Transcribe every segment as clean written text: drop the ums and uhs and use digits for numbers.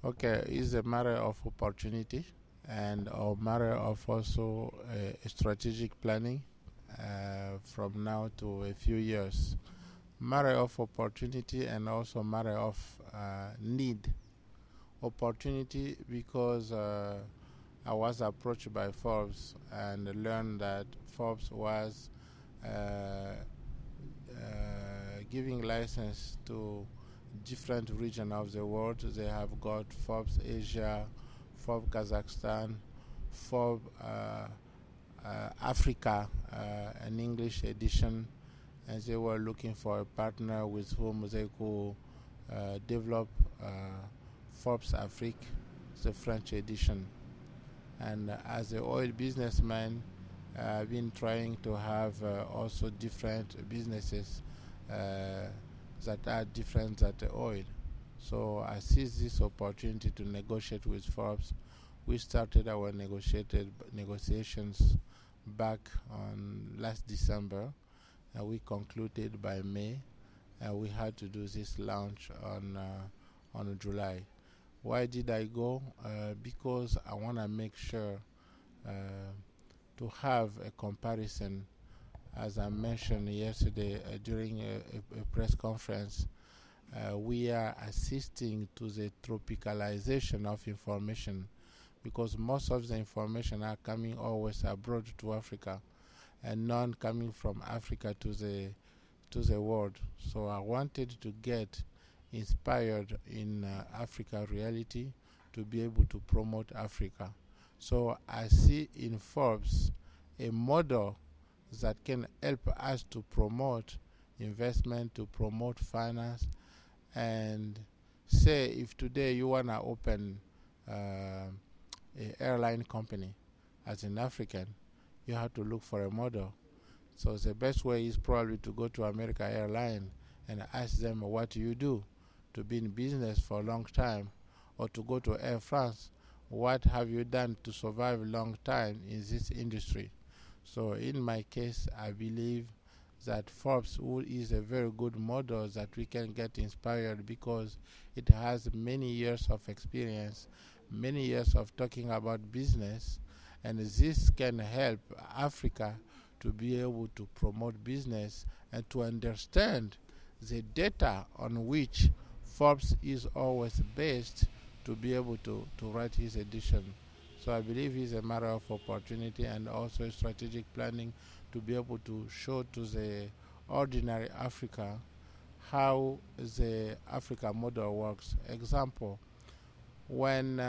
Okay, it's a matter of opportunity and a matter of also strategic planning from now to a few years. Matter of opportunity and also matter of need. Opportunity because I was approached by Forbes and learned that Forbes was giving license to different regions of the world. They have got Forbes Asia, Forbes Kazakhstan, Forbes Africa, an English edition, and they were looking for a partner with whom they could develop Forbes Afrique, the French edition. And as an oil businessman, I've been trying to have also different businesses that are different than the oil. So I seized this opportunity to negotiate with Forbes. We started our negotiations back on last December, and we concluded by May. We had to do this launch on July. Why did I go? Because I want to make sure to have a comparison. As I mentioned yesterday during a press conference, we are assisting to the tropicalization of information, because most of the information are coming always abroad to Africa and none coming from Africa to the world. So I wanted to get inspired in Africa reality to be able to promote Africa. So I see in Forbes a model that can help us to promote investment, to promote finance, and say if today you want to open an airline company as an African, you have to look for a model. So the best way is probably to go to America Airline and ask them, what do you do to be in business for a long time? Or to go to Air France, what have you done to survive a long time in this industry? So in my case, I believe that Forbes is a very good model that we can get inspired, because it has many years of experience, many years of talking about business, and this can help Africa to be able to promote business and to understand the data on which Forbes is always based to be able to write his edition. So I believe it's a matter of opportunity and also strategic planning to be able to show to the ordinary Africa how the Africa model works. Example, when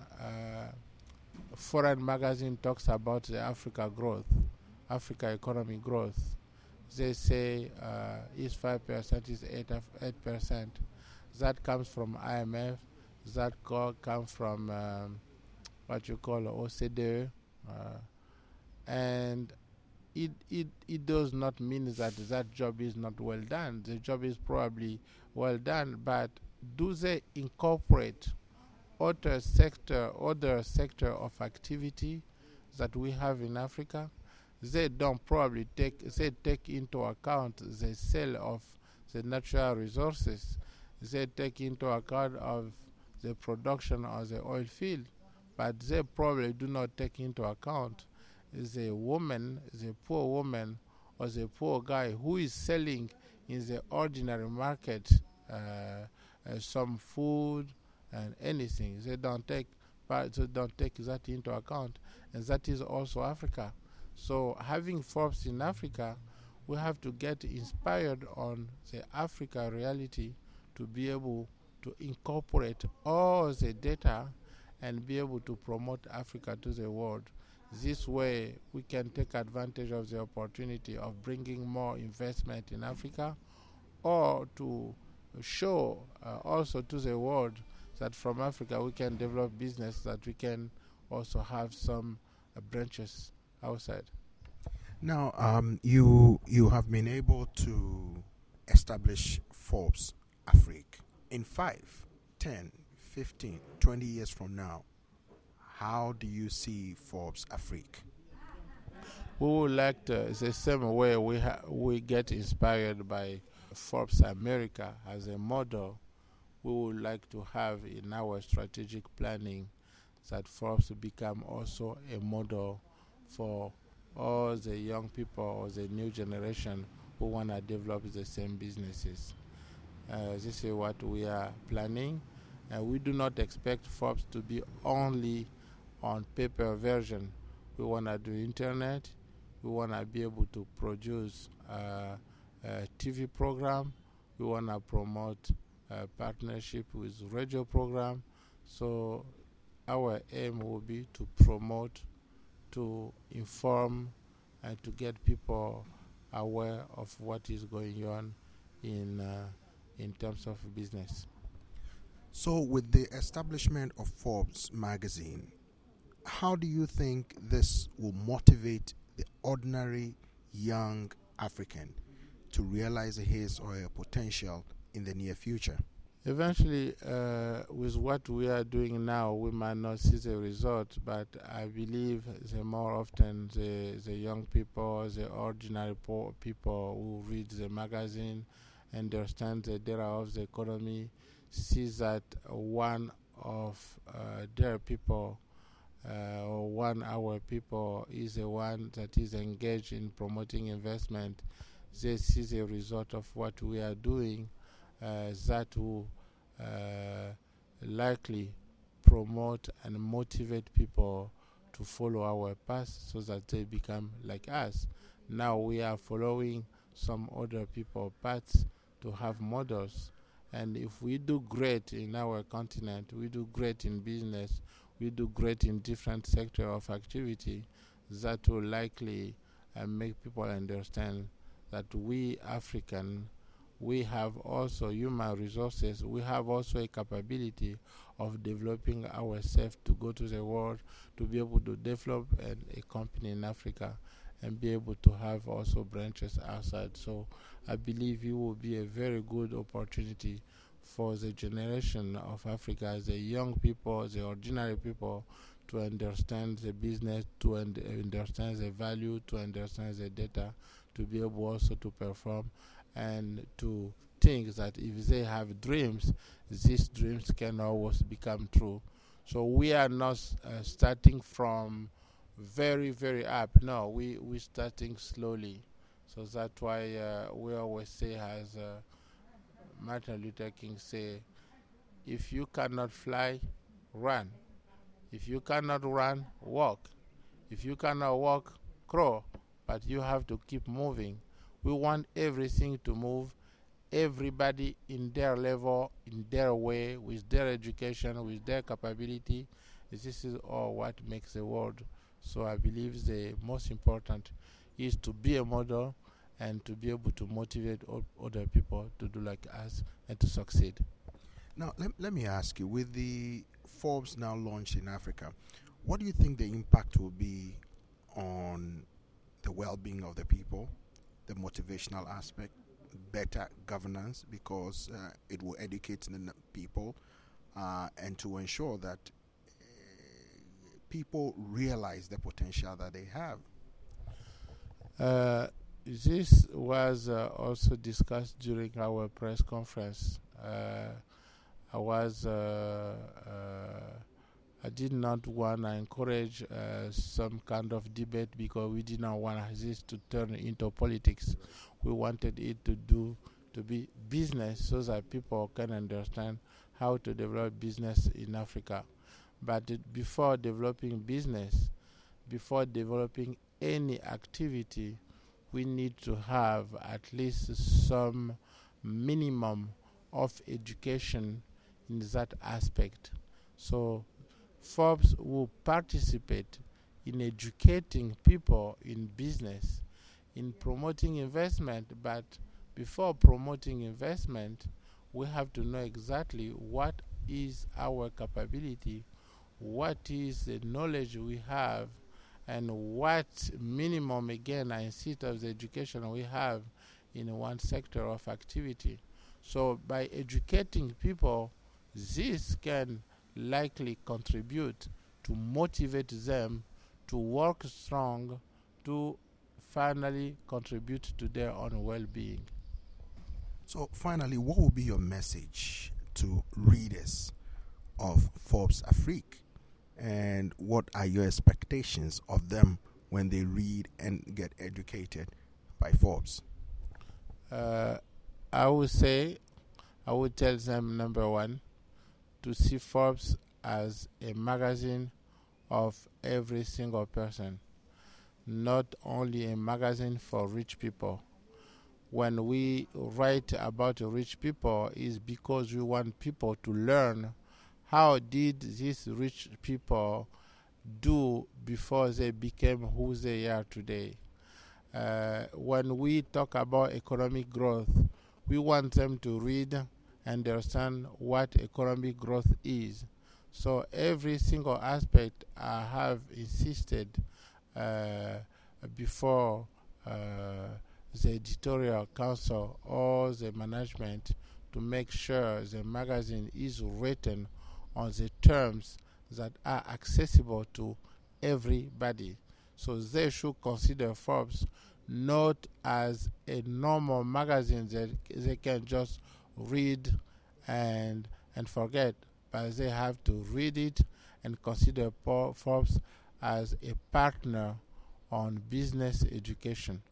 foreign magazine talks about the Africa growth, Africa economic growth, they say is 5%, is 8%. That comes from IMF, that comes from what you call OCDE, and it does not mean that job is not well done. The job is probably well done, but do they incorporate other sector of activity that we have in Africa? They don't probably take into account the sale of the natural resources. They take into account of the production of the oil field, but they probably do not take into account the woman, the poor woman, or the poor guy who is selling in the ordinary market some food and anything. They don't take that into account, and that is also Africa. So having Forbes in Africa, we have to get inspired on the Africa reality to be able to incorporate all the data and be able to promote Africa to the world. This way we can take advantage of the opportunity of bringing more investment in Africa, or to show also to the world that from Africa we can develop business, that we can also have some branches outside. Now, you have been able to establish Forbes Afrique. In 5, 10, 15, 20 years from now, how do you see Forbes Afrique? We would like to, the same way we get inspired by Forbes America as a model, we would like to have in our strategic planning that Forbes become also a model for all the young people or the new generation who want to develop the same businesses. This is what we are planning. We do not expect Forbes to be only on paper version. We want to do internet. We want to be able to produce a TV program. We want to promote a partnership with radio program. So our aim will be to promote, to inform, and to get people aware of what is going on in terms of business. So, with the establishment of Forbes magazine, how do you think this will motivate the ordinary young African to realize his or her potential in the near future? Eventually, with what we are doing now, we might not see the result, but I believe the more often the young people, the ordinary poor people who read the magazine, understand the data of the economy, see that one of their people or 1 hour people is the one that is engaged in promoting investment, they see the result of what we are doing, that will likely promote and motivate people to follow our path so that they become like us. Now we are following some other people's paths to have models. And if we do great in our continent, we do great in business, we do great in different sectors of activity, that will likely make people understand that we African, we have also human resources, we have also a capability of developing ourselves to go to the world, to be able to develop a company in Africa and be able to have also branches outside. So I believe it will be a very good opportunity for the generation of Africa, the young people, the ordinary people, to understand the business, to understand the value, to understand the data, to be able also to perform and to think that if they have dreams, these dreams can always become true. So we are not starting from very, very up. No, we're starting slowly. So that's why we always say, as Martin Luther King say, if you cannot fly, run. If you cannot run, walk. If you cannot walk, crawl. But you have to keep moving. We want everything to move, everybody in their level, in their way, with their education, with their capability. This is all what makes the world. So I believe the most important is to be a model and to be able to motivate other people to do like us and to succeed. Now, let me ask you, with the Forbes now launched in Africa, what do you think the impact will be on the well-being of the people, the motivational aspect, better governance, because it will educate the people and to ensure that people realize the potential that they have? This was also discussed during our press conference. I did not want to encourage some kind of debate because we did not want this to turn into politics. We wanted it to be business so that people can understand how to develop business in Africa. But before developing business, before developing any activity, we need to have at least some minimum of education in that aspect. So Forbes will participate in educating people in business, in promoting investment, but before promoting investment, we have to know exactly what is our capability, what is the knowledge we have, and what minimum, again, I insist, of the education we have in one sector of activity. So by educating people, this can likely contribute to motivate them to work strong, to finally contribute to their own well-being. So finally, what will be your message to readers of Forbes Afrique, and what are your expectations of them when they read and get educated by Forbes? I would say, I would tell them, number one, to see Forbes as a magazine of every single person, not only a magazine for rich people. When we write about rich people, is because we want people to learn how did these rich people do before they became who they are today. When we talk about economic growth, we want them to read and understand what economic growth is. So every single aspect I have insisted before the editorial council or the management to make sure the magazine is written on the terms that are accessible to everybody. So they should consider Forbes not as a normal magazine that they can just read and forget, but they have to read it and consider Forbes as a partner on business education.